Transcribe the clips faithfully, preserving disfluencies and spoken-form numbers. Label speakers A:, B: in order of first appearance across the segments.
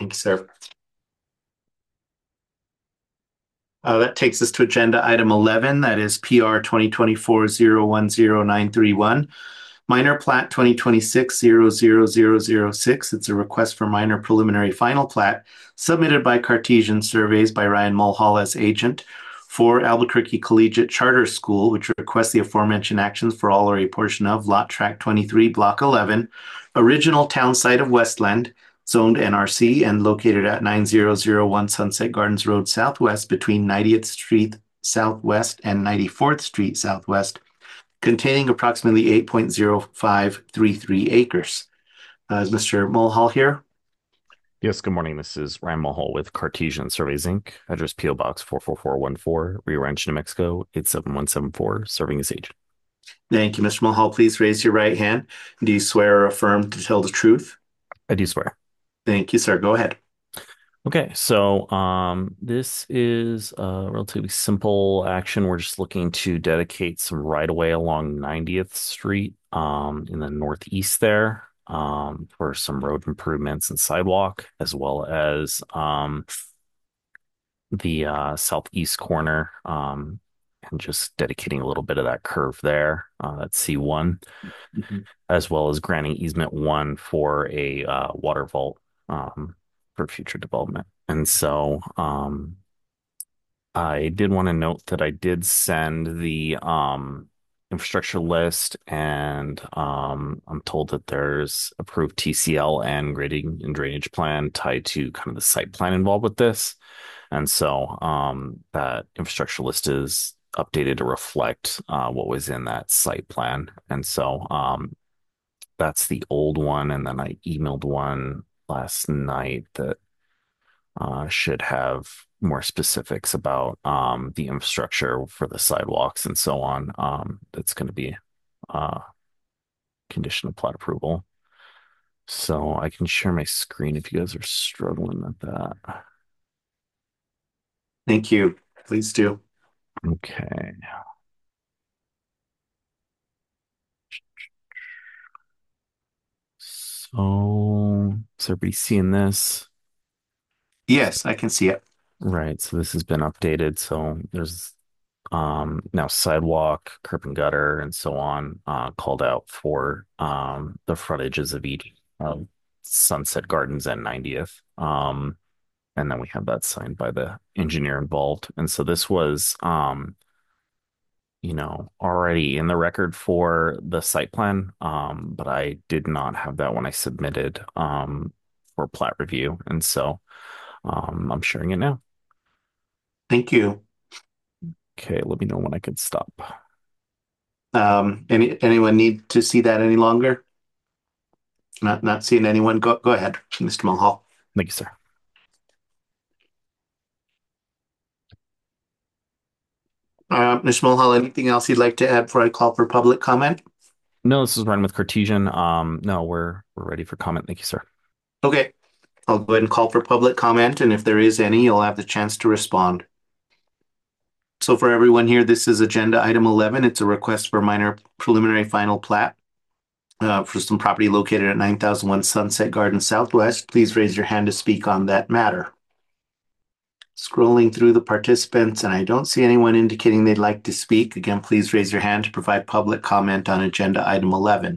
A: Thank you, sir. Uh, that takes us to agenda item eleven, that is P R twenty twenty-four zero one zero nine three one. Minor plat twenty twenty-six zero zero zero zero six. It's a request for minor preliminary final plat submitted by Cartesian Surveys by Ryan Mulhall as agent for Albuquerque Collegiate Charter School, which requests the aforementioned actions for all or a portion of Lot Tract twenty-three, Block eleven, original town site of Westland, zoned N R C and located at nine thousand one Sunset Gardens Road Southwest between ninetieth Street Southwest and ninety-fourth Street Southwest, containing approximately eight point zero five three three acres. Uh, is Mister Mulhall here?
B: Yes, good morning. This is Ryan Mulhall with Cartesian Surveys Incorporated. Address P O Box four four four one four, Rio Rancho, New Mexico eight seven one seven four, serving as agent.
A: Thank you, Mister Mulhall. Please raise your right hand. Do you swear or affirm to tell the truth?
B: I do swear.
A: Thank you, sir. Go ahead.
B: Okay, so um, this is a relatively simple action. We're just looking to dedicate some right of way along ninetieth Street um, in the northeast there um, for some road improvements and sidewalk, as well as um, the uh, southeast corner um, and just dedicating a little bit of that curve there. Uh, that's C one,
A: Mhm.
B: as well as granting easement one for a uh, water vault um, for future development. And so um, I did want to note that I did send the um, infrastructure list, and um, I'm told that there's approved T C L and grading and drainage plan tied to kind of the site plan involved with this. And so um, that infrastructure list is updated to reflect uh, what was in that site plan. And so um, that's the old one. And then I emailed one last night that uh, should have more specifics about um, the infrastructure for the sidewalks and so on. Um, that's going to be uh, condition of plat approval. So I can share my screen if you guys are struggling with that.
A: Thank you. Please do.
B: Okay. So, is everybody seeing this?
A: Yes, I can see it.
B: Right. So this has been updated. So there's um now sidewalk, curb and gutter, and so on, uh, called out for um the frontages of each of Sunset Gardens and ninetieth. Um, and then we have that signed by the engineer involved. And so this was um, you know, already in the record for the site plan. Um, but I did not have that when I submitted um for plat review. And so um I'm sharing it now.
A: Thank you.
B: Okay, let me know when I could stop.
A: Um, any anyone need to see that any longer? Not not seeing anyone. Go go ahead, Mister Mulhall.
B: Thank you, sir.
A: Uh, Mister Mulhall, anything else you'd like to add before I call for public comment?
B: No, this is Ryan with Cartesian. Um, no, we're we're ready for comment. Thank you, sir.
A: Okay, I'll go ahead and call for public comment, and if there is any, you'll have the chance to respond. So for everyone here, this is agenda item eleven. It's a request for minor preliminary final plat uh, for some property located at nine thousand one Sunset Garden Southwest. Please raise your hand to speak on that matter. Scrolling through the participants, and I don't see anyone indicating they'd like to speak. Again, please raise your hand to provide public comment on agenda item eleven.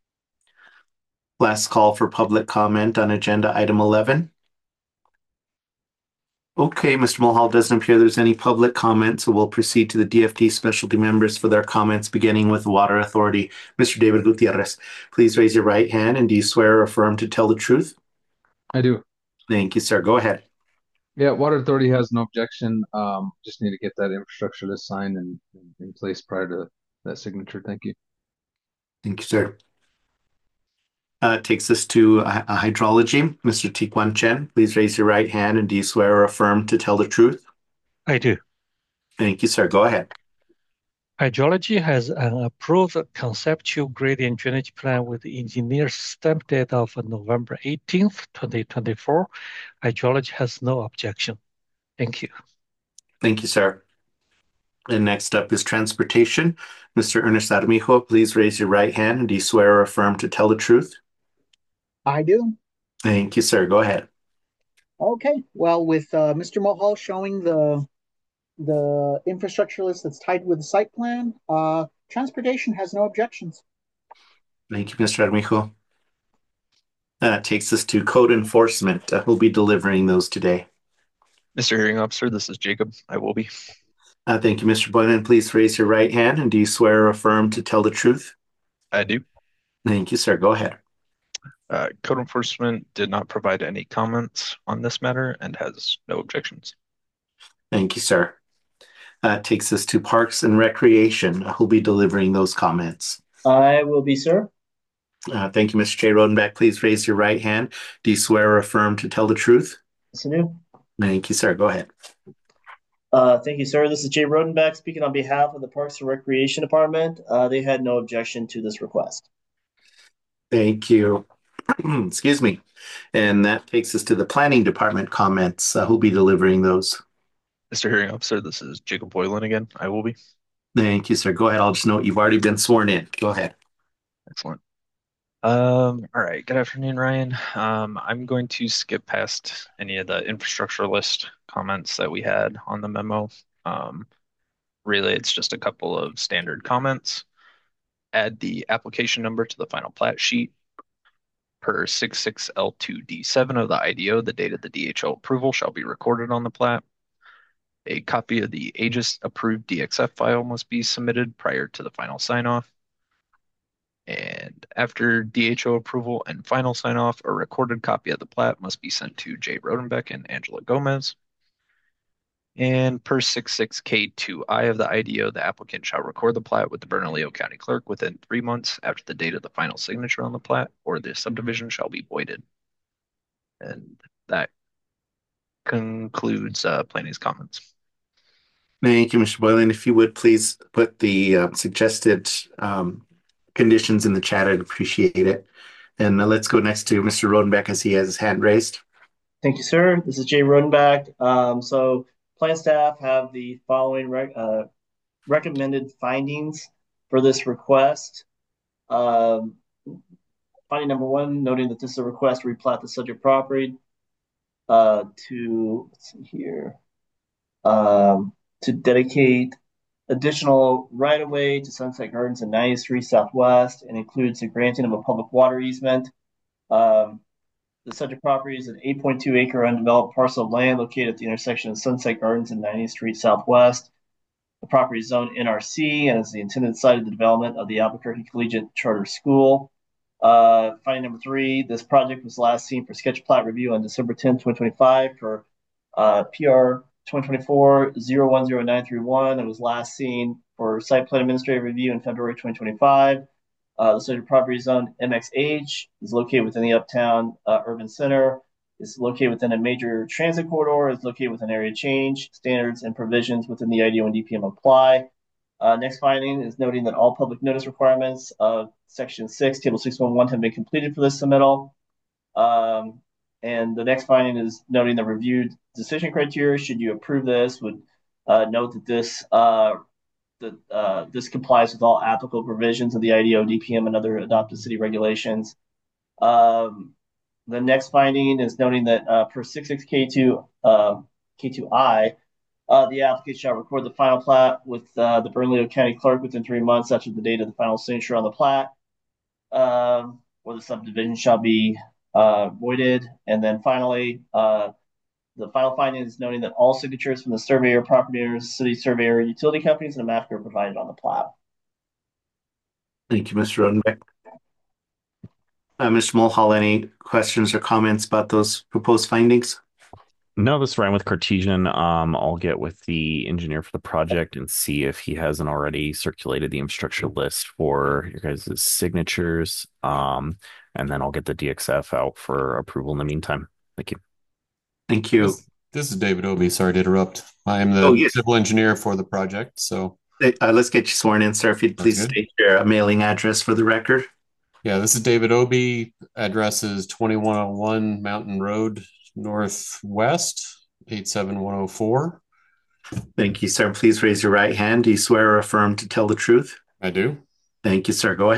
A: Last call for public comment on agenda item eleven. Okay, Mister Mulhall, doesn't appear there's any public comment, so we'll proceed to the D F T specialty members for their comments, beginning with the Water Authority. Mister David Gutierrez, please raise your right hand, and do you swear or affirm to tell the truth?
C: I do.
A: Thank you, sir. Go ahead.
C: Yeah, Water Authority has no objection. Um, just need to get that infrastructure list signed and in place prior to that signature. Thank you.
A: Thank you, sir. Uh, takes us to uh, hydrology. Mister Tikwan Chen, please raise your right hand, and do you swear or affirm to tell the truth?
D: I do.
A: Thank you, sir. Go ahead.
D: Hydrology has an approved conceptual gradient drainage plan with the engineer's stamp date of November eighteenth, twenty twenty-four. Hydrology has no objection. Thank you.
A: Thank you, sir. And next up is transportation. Mister Ernest Armijo, please raise your right hand, and do you swear or affirm to tell the truth?
E: I do.
A: Thank you, sir. Go ahead.
E: Okay, well, with uh, Mister Mulhall showing the the infrastructure list that's tied with the site plan, uh, transportation has no objections.
A: Thank you, Mister Armijo. That takes us to code enforcement. Uh, who'll be delivering those today?
F: Mister Hearing Officer, this is Jacob. I will be.
A: Uh, thank you, Mister Boylan. Please raise your right hand, and do you swear or affirm to tell the truth?
F: I do.
A: Thank you, sir. Go ahead.
F: Uh, Code enforcement did not provide any comments on this matter and has no objections.
A: Thank you, sir. That takes us to parks and recreation. Who'll be delivering those comments?
G: I will be, sir.
A: Uh, thank you, Mister J. Rodenbeck. Please raise your right hand. Do you swear or affirm to tell the truth?
G: Yes, I do.
A: Thank you, sir. Go ahead.
G: Uh, thank you, sir. This is Jay Rodenbeck speaking on behalf of the Parks and Recreation Department. Uh, they had no objection to this request.
A: Thank you. Excuse me. And that takes us to the planning department comments. Uh, who'll be delivering those?
F: Mister Hearing Officer, this is Jacob Boylan again. I will be.
A: Thank you, sir. Go ahead. I'll just note you've already been sworn in. Go ahead.
F: Excellent. Um, all right. Good afternoon, Ryan. Um, I'm going to skip past any of the infrastructure list comments that we had on the memo. Um, really, it's just a couple of standard comments. Add the application number to the final plat sheet. Per sixty-six L two D seven of the I D O, the date of the D H O approval shall be recorded on the plat. A copy of the Aegis approved D X F file must be submitted prior to the final sign-off. And after D H O approval and final sign-off, a recorded copy of the plat must be sent to Jay Rodenbeck and Angela Gomez. And per sixty-six K two I of the I D O, the applicant shall record the plat with the Bernalillo County Clerk within three months after the date of the final signature on the plat, or the subdivision shall be voided. And that concludes uh, planning's comments.
A: Thank you, Mister Boylan. If you would please put the uh, suggested um, conditions in the chat, I'd appreciate it. And uh, let's go next to Mister Rodenbeck as he has his hand raised.
G: Thank you, sir. This is Jay Rodenbeck. Um, so plan staff have the following rec uh, recommended findings for this request. Um, finding number one, noting that this is a request to replat the subject property uh, to, let's see here, um, to dedicate additional right-of-way to Sunset Gardens and ninetieth Street Southwest, and includes the granting of a public water easement. Um, the subject property is an eight point two acre undeveloped parcel of land located at the intersection of Sunset Gardens and ninetieth Street Southwest. The property is zoned N R C and is the intended site of the development of the Albuquerque Collegiate Charter School. Uh, finding number three, this project was last seen for sketch plat review on December tenth, twenty twenty-five for uh, P R twenty twenty-four zero one zero nine three one. It was last seen for site plan administrative review in February twenty twenty-five. Uh, the subject property zone M X H is located within the Uptown uh, Urban Center. Is located within a major transit corridor. Is located within area change standards and provisions within the I D O and D P M apply. Uh, next finding is noting that all public notice requirements of Section six, Table six one one have been completed for this submittal. Um, and the next finding is noting the reviewed decision criteria. Should you approve this, would uh, note that this uh, that uh, this complies with all applicable provisions of the I D O, D P M, and other adopted city regulations. Um, the next finding is noting that uh, per sixty-six K two uh, K two I, uh, the applicant shall record the final plat with uh, the Bernalillo County Clerk within three months after the date of the final signature on the plat, um, or the subdivision shall be uh, voided. And then finally, uh, the final finding is noting that all signatures from the surveyor, property owners, city surveyor, utility companies, and a map are provided on the plat.
A: Thank you, Mister Rodenbeck. Uh, Mister Mulhall, any questions or comments about those proposed findings?
B: No, this is Ryan with Cartesian. Um, I'll get with the engineer for the project and see if he hasn't already circulated the infrastructure list for your guys' signatures. Um, and then I'll get the D X F out for approval in the meantime. Thank you.
A: Thank you.
H: This, this is David Obie. Sorry to interrupt. I am the
A: Oh, yes.
H: civil engineer for the project. So
A: Uh, let's get you sworn in, sir. If you'd please state your uh, mailing address for the record.
H: yeah, this is David Obie. Address is twenty-one oh one Mountain Road, Northwest, eight seven one oh four.
A: Thank you, sir. Please raise your right hand. Do you swear or affirm to tell the truth?
H: I do.
A: Thank you, sir. Go ahead.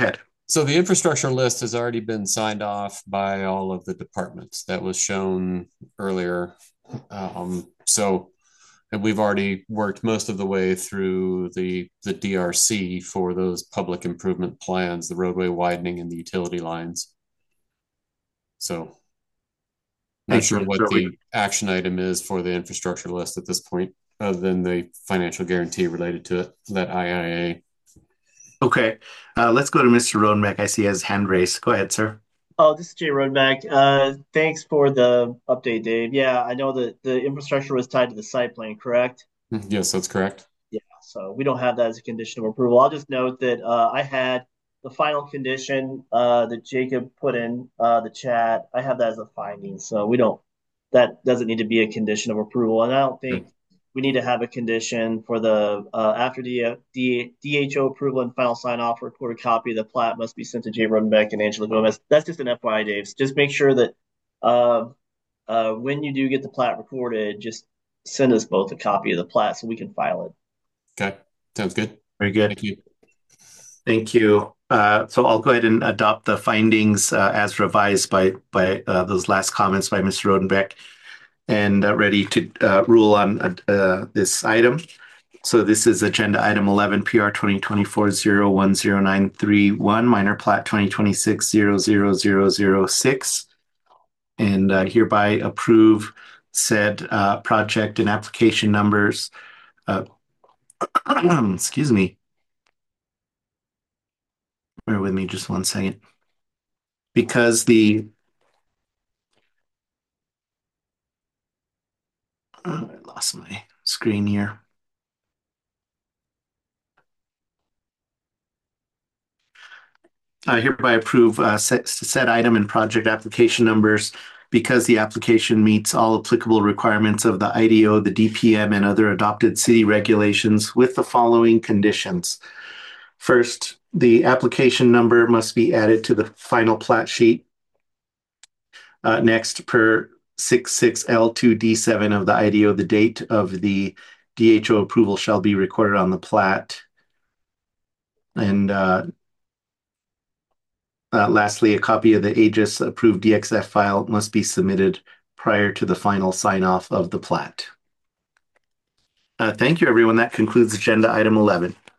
H: So the infrastructure list has already been signed off by all of the departments. That was shown earlier. Um, so and we've already worked most of the way through the the D R C for those public improvement plans, the roadway widening and the utility lines. So not
A: Thank you,
H: sure
A: Mister
H: what
A: Roby.
H: the action item is for the infrastructure list at this point, other than the financial guarantee related to it, that I I A.
A: Okay, uh, let's go to Mister Rodenbeck. I see he has hand raised. Go ahead, sir.
G: Oh, this is Jay Rodenbeck. Uh, thanks for the update, Dave. Yeah, I know that the infrastructure was tied to the site plan, correct?
H: Yes, that's correct.
G: Yeah, so we don't have that as a condition of approval. I'll just note that uh, I had the final condition uh, that Jacob put in uh, the chat. I have that as a finding, so we don't. That doesn't need to be a condition of approval, and I don't think we need to have a condition for the uh, after the D, DHO approval and final sign off. Recorded copy of the plat must be sent to Jay Rodenbeck and Angela Gomez. That's just an F Y I, Dave. Just make sure that uh, uh, when you do get the plat recorded, just send us both a copy of the plat so we can file it.
H: Okay, sounds good.
A: Very good.
H: Thank you.
A: Thank you. Uh, so I'll go ahead and adopt the findings uh, as revised by by uh, those last comments by Mister Rodenbeck, and uh, ready to uh, rule on uh, this item. So this is agenda item eleven, P R twenty twenty-four dash zero one zero nine three one, minor plat twenty twenty-six dash zero zero zero zero six, and uh, hereby approve said uh, project and application numbers. Uh, excuse me. Bear with me just one second. Because the oh, I lost my screen here. I hereby approve uh, set, set item and project application numbers because the application meets all applicable requirements of the I D O, the D P M, and other adopted city regulations with the following conditions. First, the application number must be added to the final plat sheet. Uh, next, per sixty-six L two D seven of the I D O, the date of the D H O approval shall be recorded on the plat. And uh, uh, lastly, a copy of the Aegis approved D X F file must be submitted prior to the final sign-off of the plat. Uh, thank you, everyone. That concludes agenda item eleven.